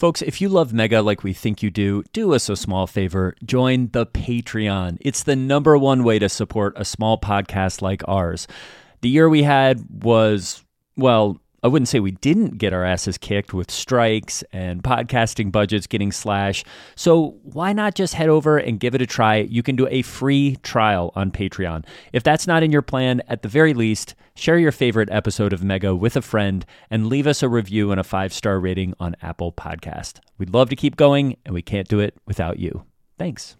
Folks, if you love Mega like we think you do us a small favor. Join the Patreon. It's the number one way to support a small podcast like ours. The year we had was, well, I wouldn't say we didn't get our asses kicked with strikes and podcasting budgets getting slashed. So why not just head over and give it a try? You can do a free trial on Patreon. If that's not in your plan, at the very least, share your favorite episode of Mega with a friend and leave us a review and a 5-star rating on Apple Podcast. We'd love to keep going, and we can't do it without you. Thanks.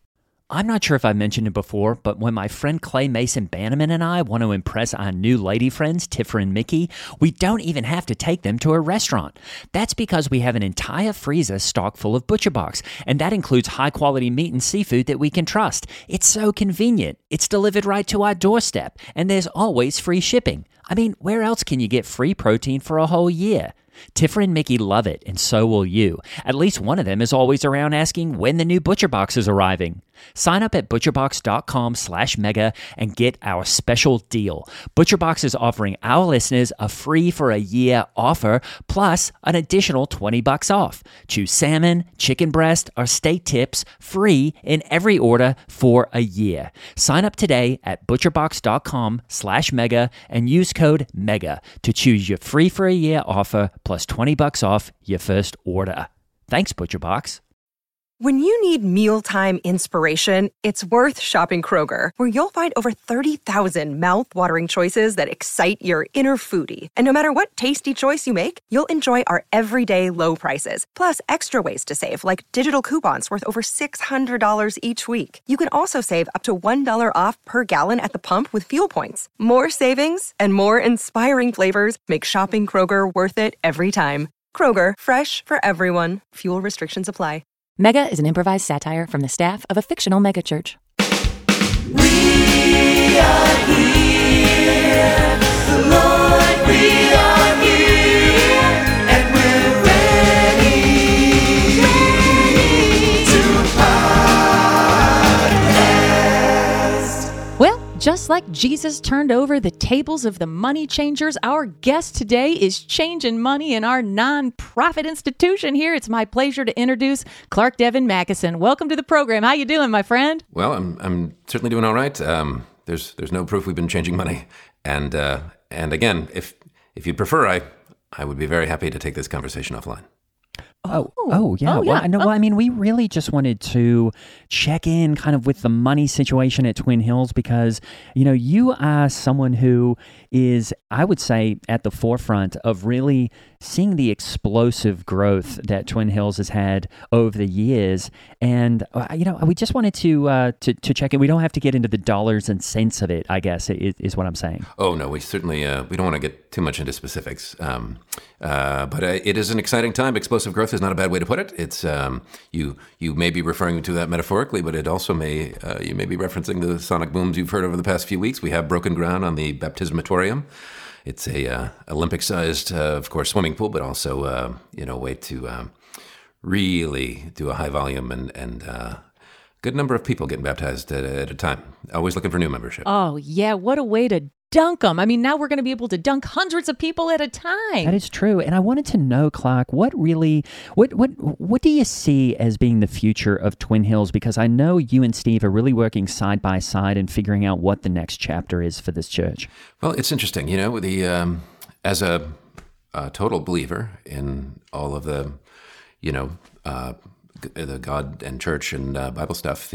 I'm not sure if I mentioned it before, but when my friend Clay Mason Bannerman and I want to impress our new lady friends, Tiffer and Mickey, we don't even have to take them to a restaurant. That's because we have an entire freezer stocked full of ButcherBox, and that includes high-quality meat and seafood that we can trust. It's so convenient. It's delivered right to our doorstep, and there's always free shipping. I mean, where else can you get free protein for a whole year? Tiffer and Mickey love it, and so will you. At least one of them is always around asking when the new ButcherBox is arriving. Sign up at butcherbox.com/mega and get our special deal. ButcherBox is offering our listeners a free for a year offer, plus an additional $20 off. Choose salmon, chicken breast, or steak tips free in every order for a year. Sign up today at butcherbox.com/mega and use code MEGA to choose your free for a year offer plus $20 off your first order. Thanks, ButcherBox. When you need mealtime inspiration, it's worth shopping Kroger, where you'll find over 30,000 mouth-watering choices that excite your inner foodie. And no matter what tasty choice you make, you'll enjoy our everyday low prices, plus extra ways to save, like digital coupons worth over $600 each week. You can also save up to $1 off per gallon at the pump with fuel points. More savings and more inspiring flavors make shopping Kroger worth it every time. Kroger, fresh for everyone. Fuel restrictions apply. Mega is an improvised satire from the staff of a fictional megachurch. We are here, Lord, we are here, and we're ready to podcast. Well, just like Jesus turned over the tables of the money changers, our guest today is changing money in our nonprofit institution here. It's my pleasure to introduce Clark Devin Mackison. Welcome to the program. How you doing, my friend? Well, I'm certainly doing all right. There's no proof we've been changing money, and again, if you'd prefer, I would be very happy to take this conversation offline. Yeah. Well, I mean, we really just wanted to check in kind of with the money situation at Twin Hills because, you know, you are someone who is, I would say, at the forefront of really seeing the explosive growth that Twin Hills has had over the years. And, you know, we just wanted to check in. We don't have to get into the dollars and cents of it, I guess, is what I'm saying. Oh, no, we certainly, we don't want to get too much into specifics. But it is an exciting time. Explosive growth is not a bad way to put it. It's you may be referring to that metaphorically, but it also may you may be referencing the sonic booms you've heard over the past few weeks. We have broken ground on the baptismatorium. It's a Olympic-sized, of course, swimming pool, but also a way to really do a high volume and good number of people getting baptized at a time. Always looking for new membership. Oh, yeah. What a way to dunk them. I mean, now we're going to be able to dunk hundreds of people at a time. That is true. And I wanted to know, Clark, what do you see as being the future of Twin Hills? Because I know you and Steve are really working side by side and figuring out what the next chapter is for this church. Well, it's interesting, you know, as a total believer in all of the, the God and church and Bible stuff,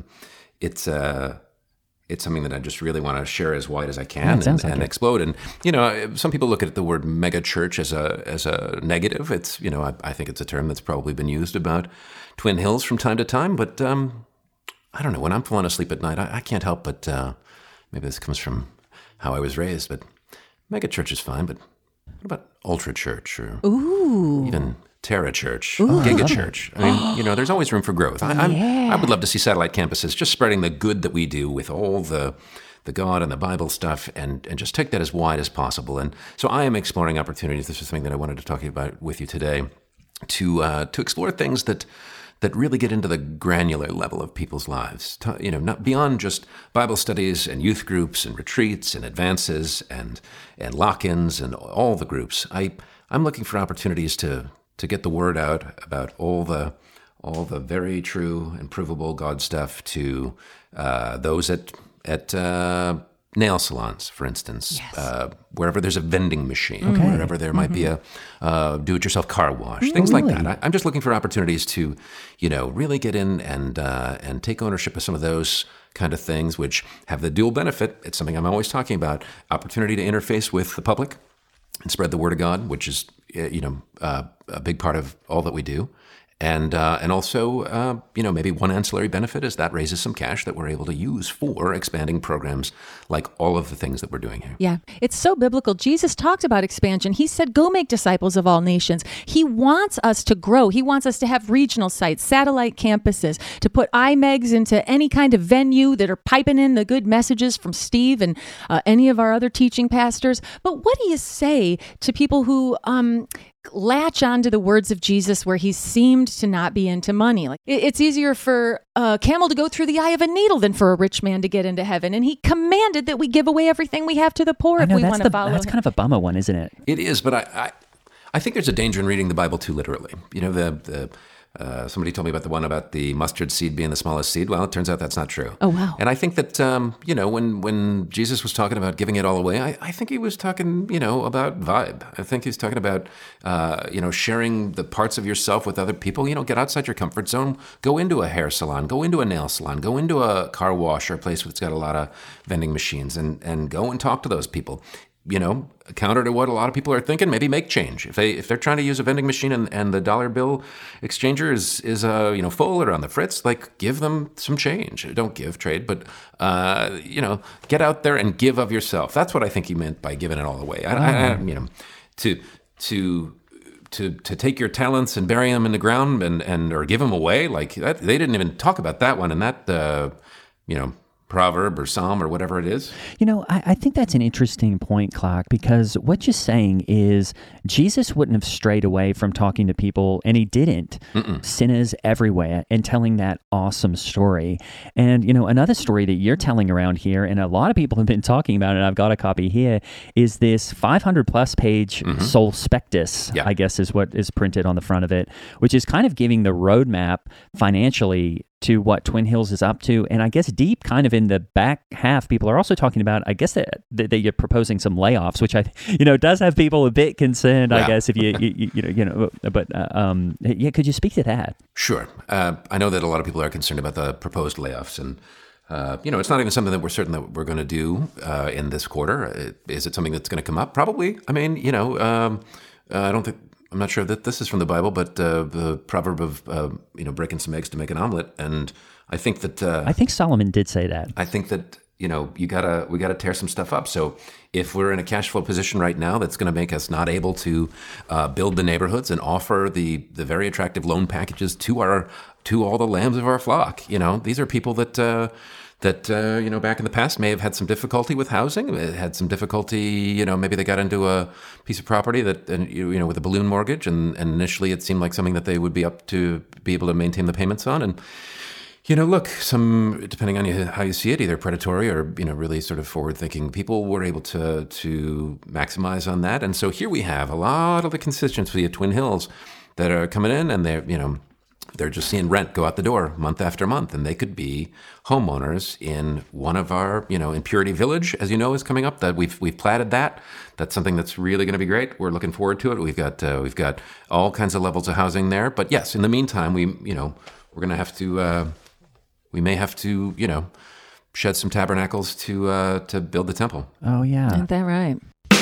it's something that I just really want to share as wide as I can and explode. And, you know, some people look at the word mega church as a negative. It's, you know, I think it's a term that's probably been used about Twin Hills from time to time. But I don't know. When I'm falling asleep at night, I can't help but maybe this comes from how I was raised. But mega church is fine. But what about ultra church or even Terra Church, Giga Church? I mean, you know, there's always room for growth. I would love to see satellite campuses just spreading the good that we do with all the God and the Bible stuff and just take that as wide as possible. And so I am exploring opportunities. This is something that I wanted to talk about with you today to explore things that really get into the granular level of people's lives. You know, not beyond just Bible studies and youth groups and retreats and advances and lock-ins and all the groups. I'm looking for opportunities to to get the word out about all the very true and provable God stuff to those at nail salons, for instance, wherever there's a vending machine, wherever there might be a do-it-yourself car wash, things like that. I'm just looking for opportunities to, really get in and take ownership of some of those kind of things, which have the dual benefit. It's something I'm always talking about: opportunity to interface with the public and spread the word of God, which is a big part of all that we do. And also, maybe one ancillary benefit is that raises some cash that we're able to use for expanding programs like all of the things that we're doing here. Yeah, it's so biblical. Jesus talked about expansion. He said, go make disciples of all nations. He wants us to grow. He wants us to have regional sites, satellite campuses, to put IMEGs into any kind of venue that are piping in the good messages from Steve and any of our other teaching pastors. But what do you say to people who latch onto the words of Jesus where he seemed to not be into money? Like, it's easier for a camel to go through the eye of a needle than for a rich man to get into heaven. And he commanded that we give away everything we have to the poor if we want to follow him. That's kind of a bummer one, isn't it? It is, but I think there's a danger in reading the Bible too literally. Somebody told me about the one about the mustard seed being the smallest seed. Well, it turns out that's not true. Oh, wow. And I think that, when Jesus was talking about giving it all away, I think he was talking, about vibe. I think he's talking about, sharing the parts of yourself with other people. Get outside your comfort zone. Go into a hair salon. Go into a nail salon. Go into a car wash or a place that's got a lot of vending machines and go and talk to those people. Counter to what a lot of people are thinking, maybe make change. If they're trying to use a vending machine and the dollar bill exchanger is full or on the fritz, like, give them some change. Don't give, trade, but get out there and give of yourself. That's what I think he meant by giving it all away. To take your talents and bury them in the ground and or give them away, like that, they didn't even talk about that one in that proverb or psalm or whatever it is. I think that's an interesting point, Clark, because what you're saying is Jesus wouldn't have strayed away from talking to people, and he didn't. Sinners everywhere, and telling that awesome story. And, another story that you're telling around here, and a lot of people have been talking about it, and I've got a copy here, is this 500-plus page Solspectus, I guess is what is printed on the front of it, which is kind of giving the roadmap financially to what Twin Hills is up to. And I guess deep kind of in the back half, people are also talking about, I guess that you're proposing some layoffs, which does have people a bit concerned, I guess, if could you speak to that? Sure. I know that a lot of people are concerned about the proposed layoffs, and it's not even something that we're certain that we're going to do in this quarter. Is it something that's going to come up? Probably. I mean, I'm not sure that this is from the Bible, but the proverb of breaking some eggs to make an omelet, and I think that I think Solomon did say that. I think that we gotta tear some stuff up. So if we're in a cash flow position right now, that's going to make us not able to build the neighborhoods and offer the very attractive loan packages to all the lambs of our flock. These are people that back in the past may have had some difficulty with housing, had some difficulty, maybe they got into a piece of property that, with a balloon mortgage, and initially it seemed like something that they would be up to be able to maintain the payments on. And, look, some, depending on how you see it, either predatory or, really sort of forward-thinking people were able to maximize on that. And so here we have a lot of the constituency of Twin Hills that are coming in, and they're just seeing rent go out the door month after month, and they could be homeowners in one of our, in Purity Village, as you know, is coming up. That we've platted that. That's something that's really going to be great. We're looking forward to it. We've got all kinds of levels of housing there. But yes, in the meantime, we're going to have to, we may have to, shed some tabernacles to build the temple. Oh yeah, isn't that right?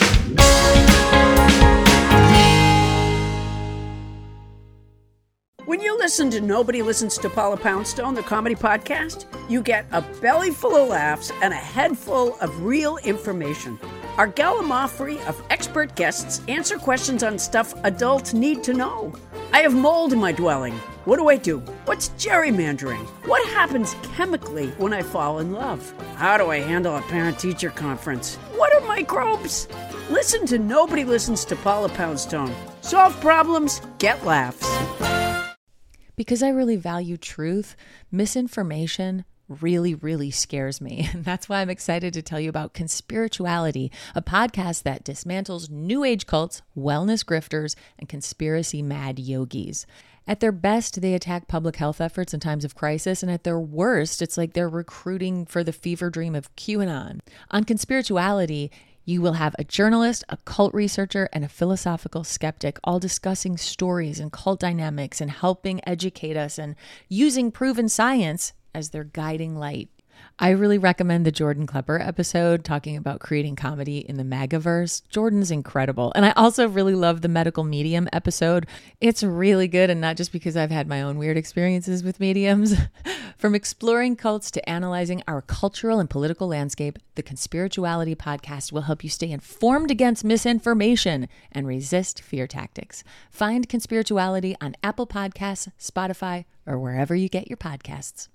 When you listen to Nobody Listens to Paula Poundstone, the comedy podcast, you get a belly full of laughs and a head full of real information. Our gallimaufry of expert guests answer questions on stuff adults need to know. I have mold in my dwelling. What do I do? What's gerrymandering? What happens chemically when I fall in love? How do I handle a parent-teacher conference? What are microbes? Listen to Nobody Listens to Paula Poundstone. Solve problems, get laughs. Because I really value truth, misinformation really, really scares me. And that's why I'm excited to tell you about Conspirituality, a podcast that dismantles New Age cults, wellness grifters, and conspiracy mad yogis. At their best, they attack public health efforts in times of crisis, and at their worst, it's like they're recruiting for the fever dream of QAnon. On Conspirituality, you will have a journalist, a cult researcher, and a philosophical skeptic all discussing stories and cult dynamics and helping educate us and using proven science as their guiding light. I really recommend the Jordan Klepper episode talking about creating comedy in the MAGAverse. Jordan's incredible. And I also really love the medical medium episode. It's really good, and not just because I've had my own weird experiences with mediums. From exploring cults to analyzing our cultural and political landscape, the Conspirituality podcast will help you stay informed against misinformation and resist fear tactics. Find Conspirituality on Apple Podcasts, Spotify, or wherever you get your podcasts.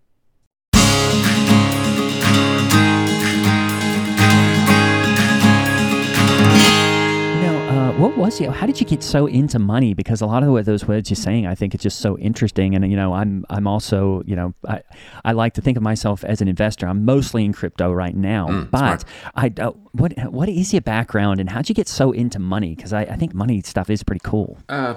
What was you? How did you get so into money? Because a lot of those words you're saying, I think it's just so interesting. And I'm also, I like to think of myself as an investor. I'm mostly in crypto right now. But what is your background, and how'd you get so into money? Because I think money stuff is pretty cool.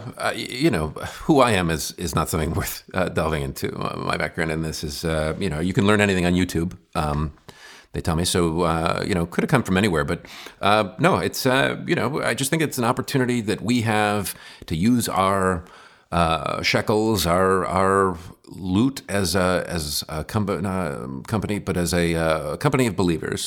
Who I am is not something worth delving into. My background in this is, you can learn anything on YouTube. They tell me. So, could have come from anywhere. But no, it's, I just think it's an opportunity that we have to use our shekels, our loot as a company, but as a company of believers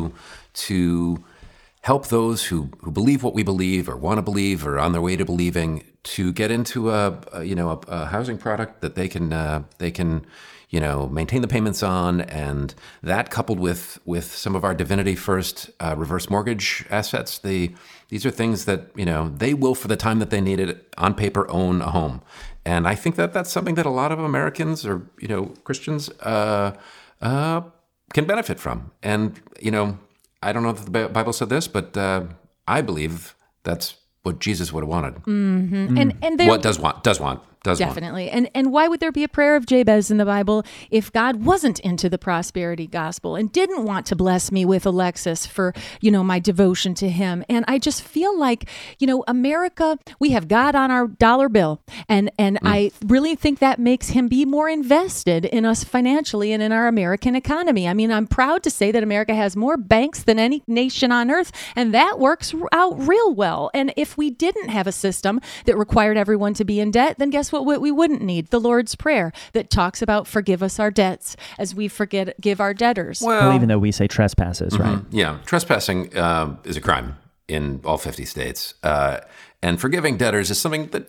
to help those who believe what we believe or want to believe or on their way to believing to get into a housing product that they can maintain the payments on, and that coupled with some of our Divinity First reverse mortgage assets, these are things that, they will, for the time that they need it, on paper, own a home. And I think that that's something that a lot of Americans or, Christians can benefit from. And, I don't know if the Bible said this, but I believe that's what Jesus would have wanted. Mm-hmm. And what does want. Definitely. And why would there be a prayer of Jabez in the Bible if God wasn't into the prosperity gospel and didn't want to bless me with a Lexus for, my devotion to him? And I just feel like, America, we have God on our dollar bill. And I really think that makes him be more invested in us financially and in our American economy. I mean, I'm proud to say that America has more banks than any nation on earth, and that works out real well. And if we didn't have a system that required everyone to be in debt, then guess what we wouldn't need? The Lord's Prayer that talks about forgive us our debts as we give our debtors. Well, even though we say trespasses, right? Yeah, trespassing is a crime in all 50 states. And forgiving debtors is something that,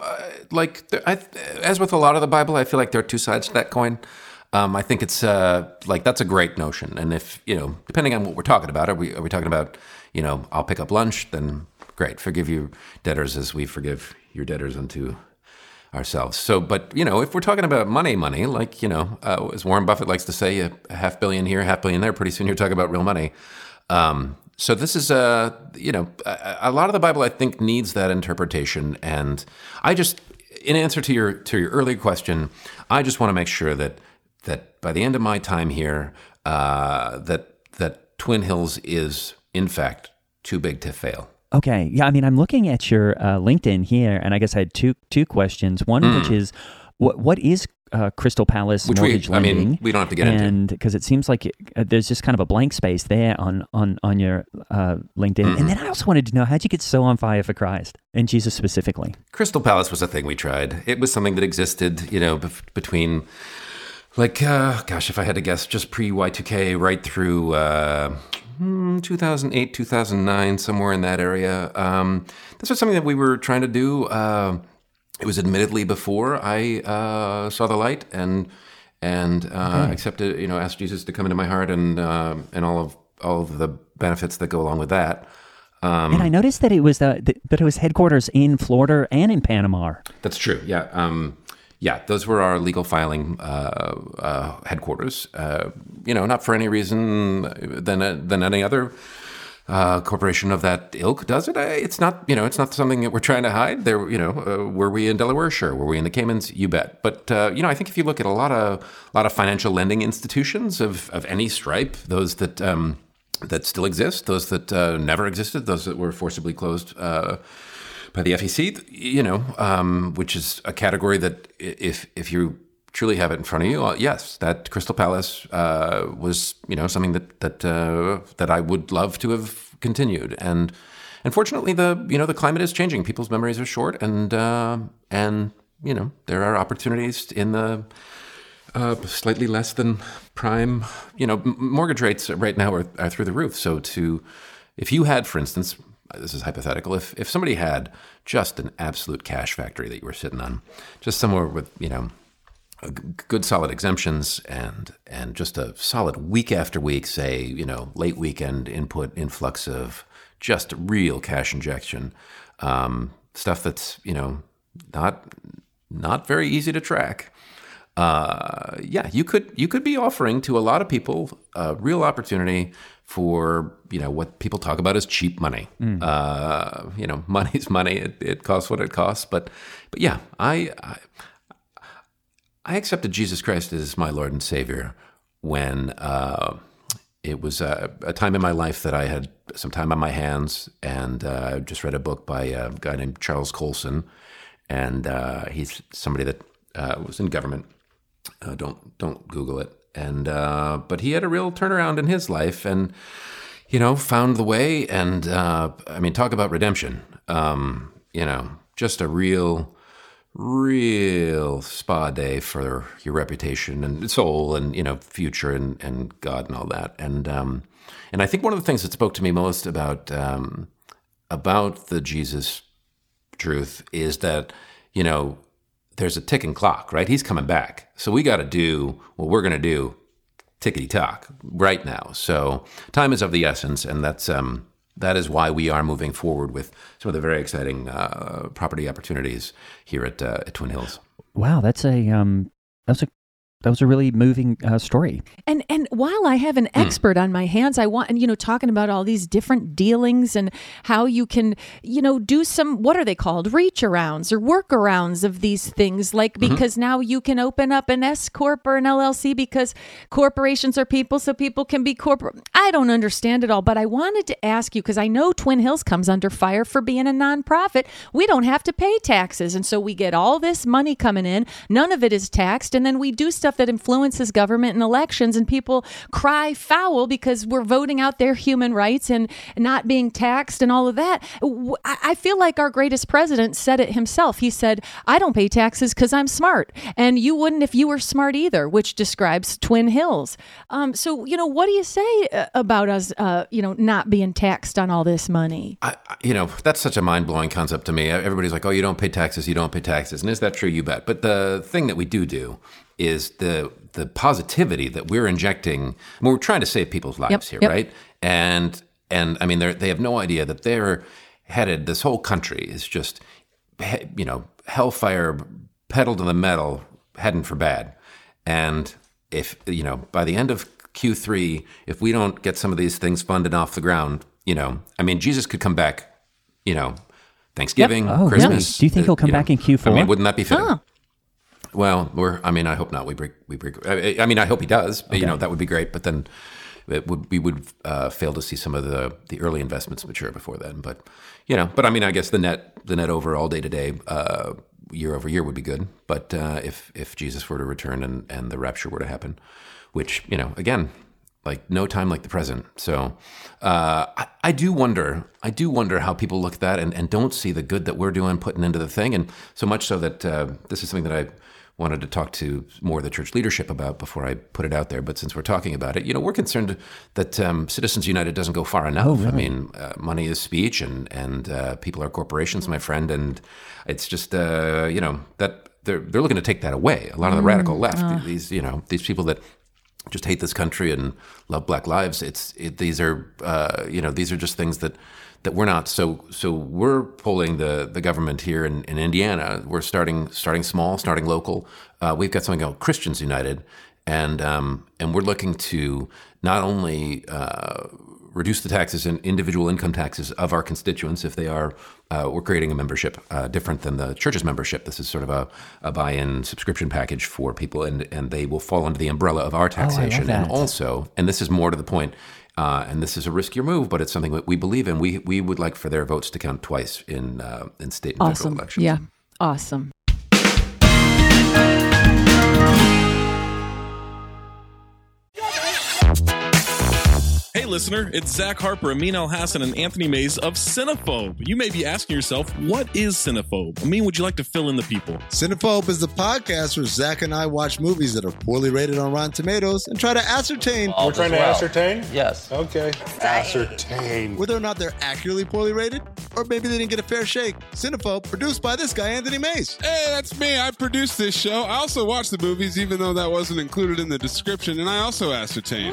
as with a lot of the Bible, I feel like there are two sides to that coin. I think it's that's a great notion. And if, depending on what we're talking about, are we talking about, I'll pick up lunch, then great, forgive your debtors as we forgive your debtors unto ourselves. So, but, if we're talking about money, like, as Warren Buffett likes to say, a $500 million here, $500 million there, pretty soon you're talking about real money. So this is, a lot of the Bible, I think, needs that interpretation. And I just, in answer to your earlier question, I just want to make sure that by the end of my time here, that Twin Hills is, in fact, too big to fail. Okay. Yeah. I mean, I'm looking at your LinkedIn here, and I guess I had two questions. One, which is, what is Crystal Palace Mortgage Lending? We don't have to get into it. And because it seems like there's just kind of a blank space there on your LinkedIn. And then I also wanted to know, how'd you get so on fire for Christ and Jesus specifically? Crystal Palace was a thing we tried. It was something that existed, between, if I had to guess, just pre-Y2K right through 2008, 2009, somewhere in that area. This was something that we were trying to do. It was admittedly before I saw the light and accepted, asked Jesus to come into my heart and all of the benefits that go along with that. And I noticed that it was headquarters in Florida and in Panama. That's true. Yeah. Those were our legal filing headquarters. Not for any reason than any other corporation of that ilk does it. It's not, it's not something that we're trying to hide. There, were we in Delaware? Sure. Were we in the Caymans? You bet. But I think if you look at a lot of financial lending institutions of any stripe, those that that still exist, those that never existed, those that were forcibly closed by the FEC, which is a category that if you truly have it in front of you, yes, that Crystal Palace was, something that I would love to have continued. And unfortunately, the climate is changing. People's memories are short, and there are opportunities in the slightly less than prime. Mortgage rates right now are through the roof. So if you had, for instance, this is hypothetical, if somebody had just an absolute cash factory that you were sitting on, just somewhere with, good solid exemptions and just a solid week after week, say, late weekend influx of just real cash injection, stuff that's, not very easy to track. You could be offering to a lot of people a real opportunity for, what people talk about as cheap money. Money's money. It costs what it costs. But yeah, I accepted Jesus Christ as my Lord and Savior when it was a time in my life that I had some time on my hands, and I just read a book by a guy named Charles Colson, and he's somebody that was in government. Don't Google it. And but he had a real turnaround in his life, and found the way. And talk about redemption. Just a real spa day for your reputation and soul and future and God and all that. And I think one of the things that spoke to me most about the Jesus truth is that there's a ticking clock, right? He's coming back, so we got to do what we're going to do, tickety tock, right now. So time is of the essence, and that is why we are moving forward with some of the very exciting property opportunities here at Twin Hills. Wow, that was a really moving story. And while I have an expert on my hands, I want, talking about all these different dealings and how you can, do some, what are they called? Reach arounds or workarounds of these things. Like, because now you can open up an S Corp or an LLC because corporations are people, so people can be corporate. I don't understand it all, but I wanted to ask you, because I know Twin Hills comes under fire for being a nonprofit. We don't have to pay taxes. And so we get all this money coming in. None of it is taxed. And then we do stuff that influences government and elections, and people cry foul because we're voting out their human rights and not being taxed and all of that. I feel like our greatest president said it himself. He said, I don't pay taxes because I'm smart, and you wouldn't if you were smart either, which describes Twin Hills. So, what do you say about us, not being taxed on all this money? That's such a mind-blowing concept to me. Everybody's like, oh, you don't pay taxes, you don't pay taxes. And is that true? You bet. But the thing that we do is the positivity that we're injecting. We're trying to save people's lives here, right? And they have no idea that they're headed. This whole country is just, hellfire, pedal to the metal, heading for bad. And if by the end of Q3, if we don't get some of these things funded off the ground, Jesus could come back, Thanksgiving, Christmas. Do you think he'll come back in Q4? Wouldn't that be fitting? Well, I hope not. We break. I hope he does. Okay. That would be great. But then we would fail to see some of the early investments mature before then. But I guess the net overall day to day, year over year would be good. But if Jesus were to return and the rapture were to happen, which again, like no time like the present. So I do wonder how people look at that and don't see the good that we're doing, putting into the thing, and so much so that this is something that I wanted to talk to more of the church leadership about before I put it out there. But since we're talking about it, we're concerned that Citizens United doesn't go far enough. Oh, really? Money is speech, and people are corporations, my friend, and it's just that they're looking to take that away. A lot of the radical left, these people that just hate this country and love Black lives. These are just things that we're not. So we're pulling the government here in Indiana. We're starting small, starting local. We've got something called Christians United, and we're looking to not only reduce the taxes and individual income taxes of our constituents if they are. We're creating a membership different than the church's membership. This is sort of a buy-in subscription package for people, and they will fall under the umbrella of our taxation. I love and that. also, and this is more to the point, and this is a riskier move, but it's something that we believe in. We would like for their votes to count twice in state and federal elections. Yeah. Awesome. Hey listener, it's Zach Harper, Amin Al-Hassan, and Anthony Mays of Cinephobe. You may be asking yourself, what is Cinephobe? Amin, would you like to fill in the people? Cinephobe is the podcast where Zach and I watch movies that are poorly rated on Rotten Tomatoes and try to ascertain We're trying to ascertain? Yes. Okay. Ascertain. whether or not they're accurately poorly rated, or maybe they didn't get a fair shake. Cinephobe, produced by this guy, Anthony Mays. Hey, that's me. I produced this show. I also watch the movies, even though that wasn't included in the description, and I also ascertain.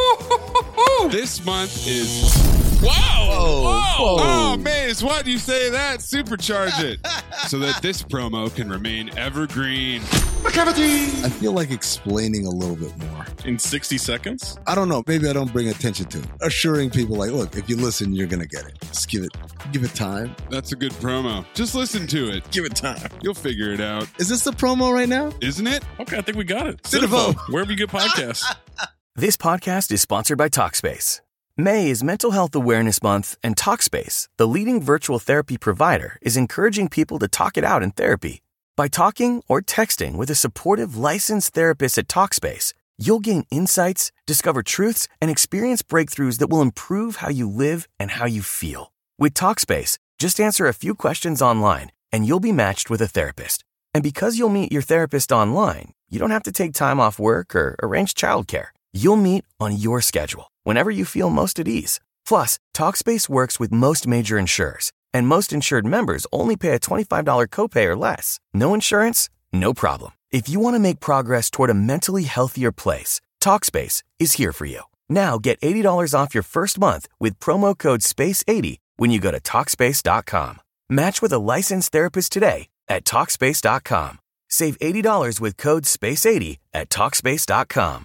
This month is... Whoa! Oh, Maze, why'd you say that? Supercharge it. So that this promo can remain evergreen. I feel like explaining a little bit more. In 60 seconds? I don't know. Maybe I don't bring attention to it. Assuring people like, look, if you listen, you're going to get it. Just give it time. That's a good promo. Just listen to it. Give it time. You'll figure it out. Is this the promo right now? Isn't it? Okay, I think we got it. Cinephobe. Wherever you get podcasts. This podcast is sponsored by Talkspace. May is Mental Health Awareness Month, and Talkspace, the leading virtual therapy provider, is encouraging people to talk it out in therapy. By talking or texting with a supportive licensed therapist at Talkspace, you'll gain insights, discover truths, and experience breakthroughs that will improve how you live and how you feel. With Talkspace, just answer a few questions online, and you'll be matched with a therapist. And because you'll meet your therapist online, you don't have to take time off work or arrange childcare. You'll meet on your schedule, whenever you feel most at ease. Plus, Talkspace works with most major insurers, and most insured members only pay a $25 copay or less. No insurance? No problem. If you want to make progress toward a mentally healthier place, Talkspace is here for you. Now get $80 off your first month with promo code SPACE80 when you go to Talkspace.com. Match with a licensed therapist today at Talkspace.com. Save $80 with code SPACE80 at Talkspace.com.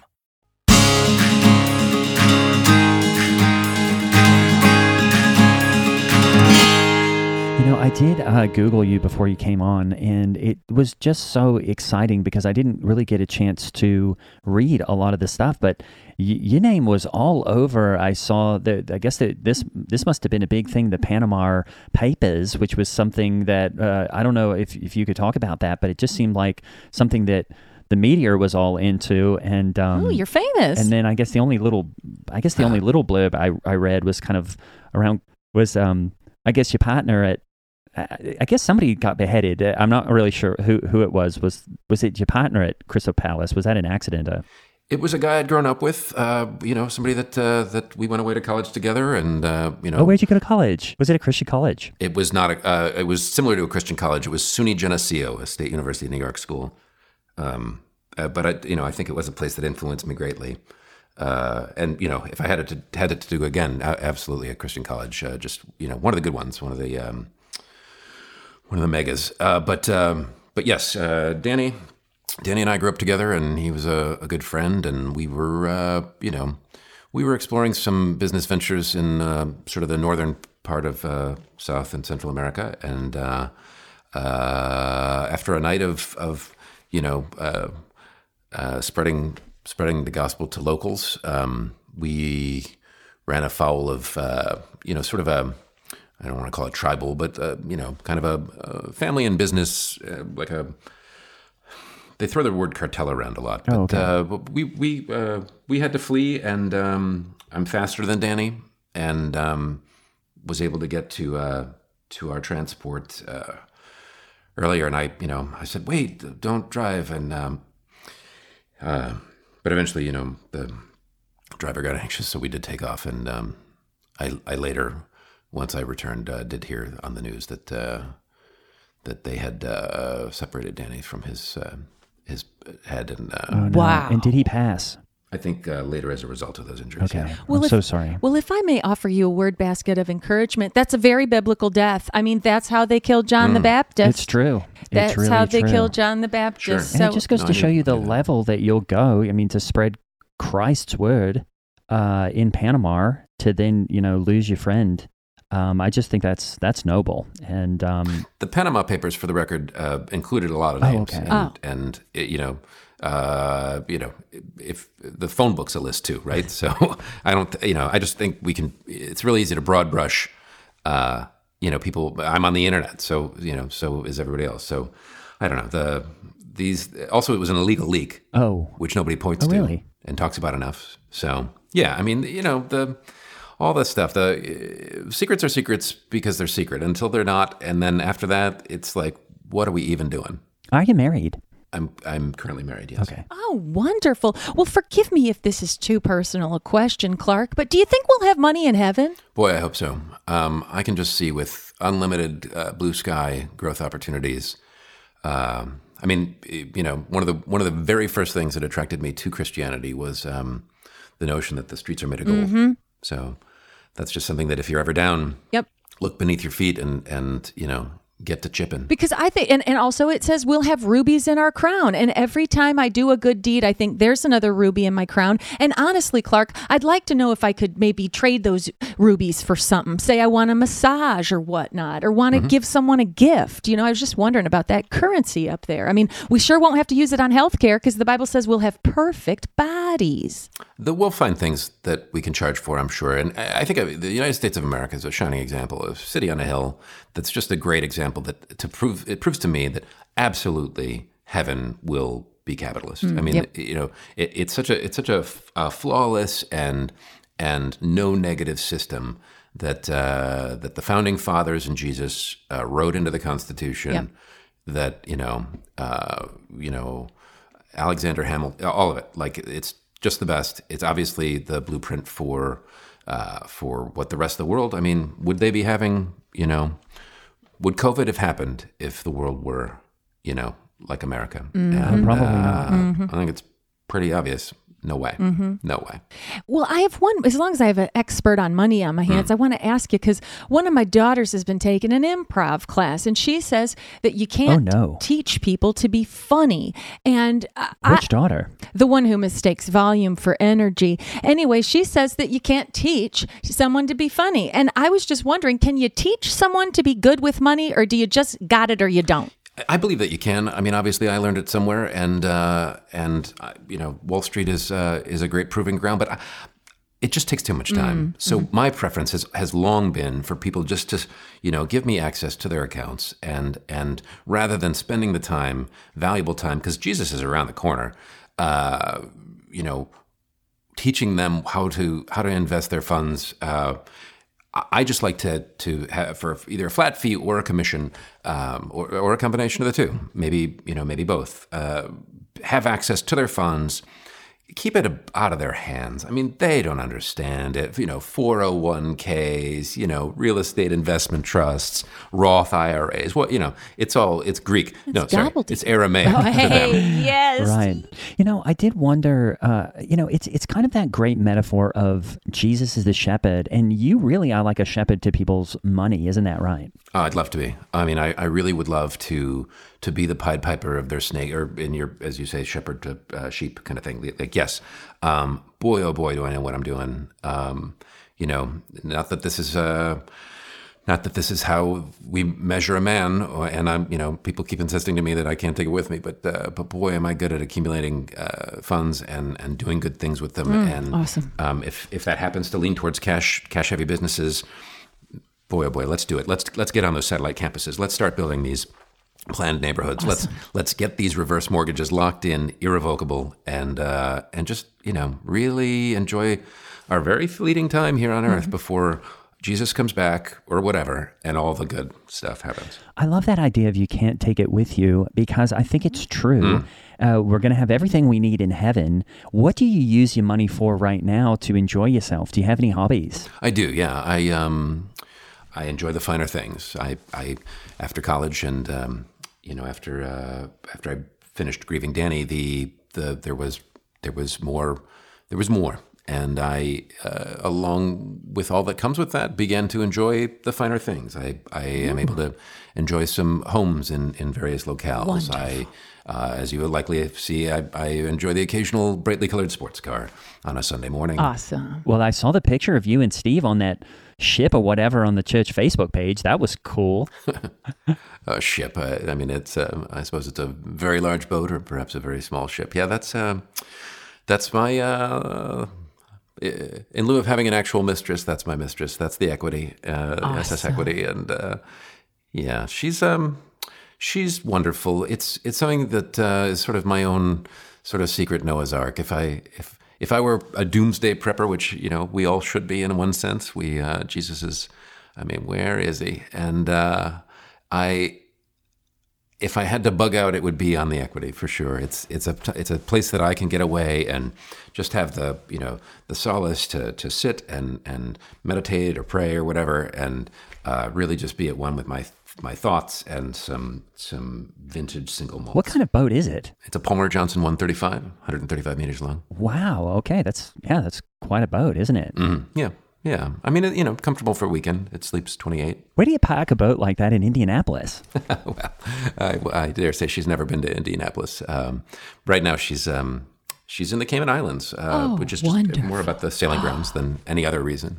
You know, I did Google you before you came on, and it was just so exciting because I didn't really get a chance to read a lot of this stuff, but your name was all over. I saw that. I guess that this must have been a big thing, the Panama Papers, which was something that I don't know if you could talk about that, but it just seemed like something that the media was all into. And oh, you're famous. And then I guess the only little blurb I read was kind of around I guess your partner at. I guess somebody got beheaded. I'm not really sure who it was. Was it your partner at Crystal Palace? Was that an accident? It was a guy I'd grown up with, somebody that we went away to college together, and Oh, where'd you go to college? Was it a Christian college? It was not. It was similar to a Christian college. It was SUNY Geneseo, a State University of New York school. But I think it was a place that influenced me greatly. And if I had it to do again, absolutely a Christian college. Just one of the good ones, one of the megas. But yes, Danny and I grew up together, and he was a good friend, and we were exploring some business ventures in sort of the northern part of South and Central America, and after a night of spreading the gospel to locals, we ran afoul of sort of a, I don't want to call it tribal, but kind of a family and business, they throw the word cartel around a lot. But, but we had to flee, and I'm faster than Danny, and was able to get to our transport earlier. And I said, wait, don't drive. And but eventually, the driver got anxious, so we did take off. And I later, once I returned, did hear on the news that they had separated Danny from his head. And wow! And did he pass? I think later as a result of those injuries. Okay. Yeah. Well, I'm so sorry. Well, if I may offer you a word basket of encouragement, that's a very biblical death. I mean, that's how they killed John the Baptist. It's true. That's really how they true. killed John the Baptist. Sure. So, and it just goes to show you the level that you'll go. I mean, to spread Christ's word in Panama to then, lose your friend. I just think that's noble. And the Panama Papers, for the record, included a lot of names. And if the phone book's a list too, right? So I just think it's really easy to broad brush, people. I'm on the internet, so so is everybody else. So I don't know. Also, it was an illegal leak. Which nobody points to and talks about enough. So yeah, I mean, all this stuff. The secrets are secrets because they're secret until they're not, and then after that, it's like, what are we even doing? Are you married? I'm currently married, yes. Okay. Oh, wonderful. Well, forgive me if this is too personal a question, Clark, but do you think we'll have money in heaven? Boy, I hope so. I can just see with unlimited blue sky growth opportunities. One of the very first things that attracted me to Christianity was the notion that the streets are made of gold. Mm-hmm. So that's just something that if you're ever down, look beneath your feet and get to chipping. Because I think, and also it says we'll have rubies in our crown. And every time I do a good deed, I think there's another ruby in my crown. And honestly, Clark, I'd like to know if I could maybe trade those rubies for something. Say I want a massage or whatnot, or want to give someone a gift. I was just wondering about that currency up there. I mean, we sure won't have to use it on healthcare because the Bible says we'll have perfect bodies. We'll find things that we can charge for, I'm sure. And I think the United States of America is a shining example, a city on a hill that's just a great example that it proves to me that absolutely heaven will be capitalist. I mean, it's such a flawless and no negative system that the founding fathers and Jesus wrote into the Constitution. That Alexander Hamilton, all of it, like it's just the best. It's obviously the blueprint for what the rest of the world. I mean, would they be having would COVID have happened if the world were, like America? And, probably not. I think it's pretty obvious. No way. No way. Well, I have one, as long as I have an expert on money on my hands, I want to ask you, because one of my daughters has been taking an improv class, and she says that you can't teach people to be funny. And which daughter? The one who mistakes volume for energy. Anyway, she says that you can't teach someone to be funny. And I was just wondering, can you teach someone to be good with money, or do you just got it or you don't? I believe that you can. I mean, obviously, I learned it somewhere, and Wall Street is a great proving ground, but it just takes too much time. So my preference has long been for people just to, give me access to their accounts, and rather than spending the time, valuable time, because Jesus is around the corner, teaching them how to invest their funds. I just like to have for either a flat fee or a commission, or a combination of the two. Maybe both. Have access to their funds. Keep it out of their hands. I mean, they don't understand it. 401ks, real estate investment trusts, Roth IRAs. It's Greek. It's Aramaic. Oh, hey, yes. Right. I did wonder, it's kind of that great metaphor of Jesus is the shepherd, and you really are like a shepherd to people's money. Isn't that right? Oh, I'd love to be. I mean, I really would love to be the Pied Piper of their snake, or in your, as you say, shepherd to sheep kind of thing. Like, yes, boy, oh boy, do I know what I'm doing. Not that this is how we measure a man, and I'm, people keep insisting to me that I can't take it with me, but boy, am I good at accumulating funds and doing good things with them. And awesome. If that happens to lean towards cash heavy businesses, boy, oh boy, let's do it. Let's get on those satellite campuses. Let's start building these planned neighborhoods. Awesome. Let's get these reverse mortgages locked in, irrevocable, and just really enjoy our very fleeting time here on Earth before Jesus comes back or whatever, and all the good stuff happens. I love that idea of you can't take it with you, because I think it's true. We're going to have everything we need in heaven. What do you use your money for right now to enjoy yourself? Do you have any hobbies? I do, yeah. I enjoy the finer things. I after college and after I finished Grieving Danny, there was more, And I, along with all that comes with that, began to enjoy the finer things. I am able to enjoy some homes in various locales. Wonderful. As you will likely see, I enjoy the occasional brightly colored sports car on a Sunday morning. Awesome. Well, I saw the picture of you and Steve on that ship or whatever on the church Facebook page. That was cool. A ship. I mean, it's. I suppose it's a very large boat, or perhaps a very small ship. Yeah, that's my. In lieu of having an actual mistress, that's my mistress. That's the Equity, SS Equity, and yeah, she's wonderful. It's something that is sort of my own sort of secret Noah's Ark. If I were a doomsday prepper, which we all should be in one sense, Jesus is. I mean, where is he? And if I had to bug out, it would be on the Equity for sure. It's a place that I can get away and just have the solace to sit and meditate or pray or whatever, and really just be at one with my thoughts and some vintage single malts. What kind of boat is it? It's a Palmer Johnson 135, 135 meters long. Wow. Okay, that's quite a boat, isn't it? Mm-hmm. Yeah. I mean, comfortable for a weekend. It sleeps 28. Where do you park a boat like that in Indianapolis? Well, I dare say she's never been to Indianapolis. Right now, she's in the Cayman Islands, which is just more about the sailing grounds than any other reason.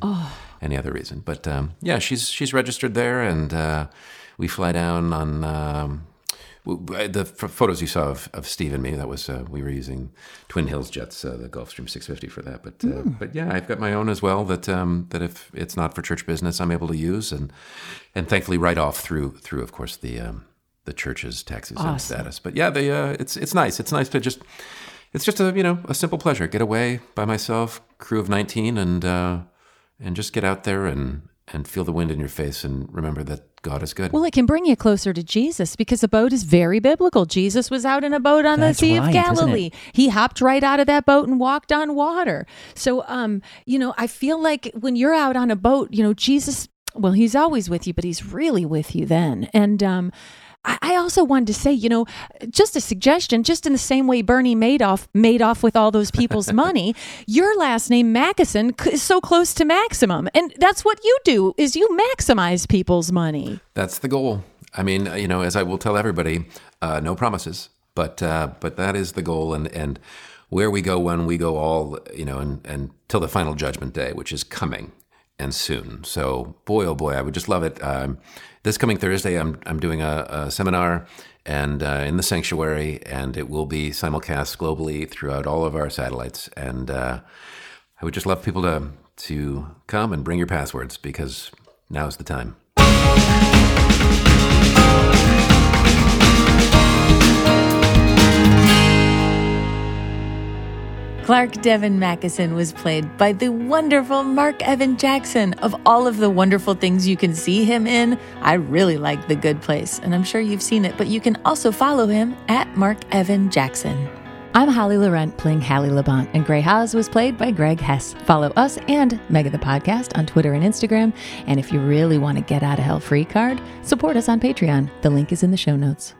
But yeah, she's registered there, and we fly down on. The photos you saw of Steve and me, that was we were using Twin Hills jets, the Gulfstream 650 for that. But yeah, I've got my own as well. That if it's not for church business, I'm able to use and thankfully write off through of course the church's taxes and status. But yeah, it's nice. It's nice to just it's just a simple pleasure. Get away by myself, crew of 19, and just get out there and feel the wind in your face and remember that God is good. Well, it can bring you closer to Jesus because the boat is very biblical. Jesus was out in a boat on the Sea of Galilee. He hopped right out of that boat and walked on water. So, I feel like when you're out on a boat, Jesus, well, he's always with you, but he's really with you then. And, I also wanted to say, just a suggestion, just in the same way Bernie Madoff made off with all those people's money, your last name, Mackison, is so close to maximum. And that's what you do, is you maximize people's money. That's the goal. I mean, as I will tell everybody, no promises, but that is the goal. And where we go, when we go all, and till the final judgment day, which is coming and soon. So boy, oh boy, I would just love it. This coming Thursday, I'm doing a seminar and in the sanctuary, and it will be simulcast globally throughout all of our satellites. And I would just love people to come and bring your passwords, because now's the time. Clark Devin Mackison was played by the wonderful Mark Evan Jackson. Of all of the wonderful things you can see him in, I really like The Good Place, and I'm sure you've seen it, but you can also follow him at Mark Evan Jackson. I'm Holly Laurent playing Hallie Labont, and Gray Haas was played by Greg Hess. Follow us and Mega the Podcast on Twitter and Instagram, and if you really want to get out of hell free card, support us on Patreon. The link is in the show notes.